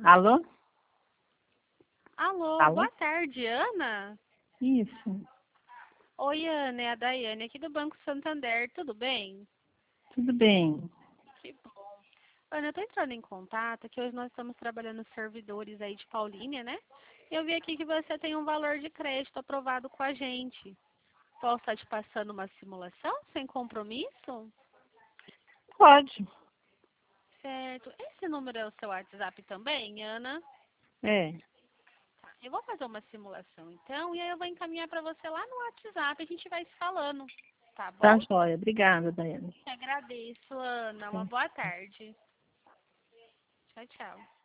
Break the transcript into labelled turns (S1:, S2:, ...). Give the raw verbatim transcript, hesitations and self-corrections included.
S1: Alô?
S2: Alô,
S1: Alô?
S2: boa tarde, Ana?
S1: Isso,
S2: Oi, Ana, é a Daiane aqui do Banco Santander, tudo bem?
S1: tudo bem.
S2: Que bom. Ana, eu tô entrando em contato que hoje nós estamos trabalhando servidores aí de Paulínia, né? Eu vi aqui que você tem um valor de crédito aprovado com a gente. Posso estar te passando uma simulação sem compromisso?
S1: Pode.
S2: Certo. Esse número é o seu WhatsApp também, Ana?
S1: É,
S2: Tá. Eu vou fazer uma simulação então e aí eu vou encaminhar para você lá no WhatsApp, a gente vai se falando, tá
S1: tá
S2: bom?
S1: jóia. Obrigada, Daiane.
S2: Te agradeço, Ana. Uma boa tarde. Tchau, tchau.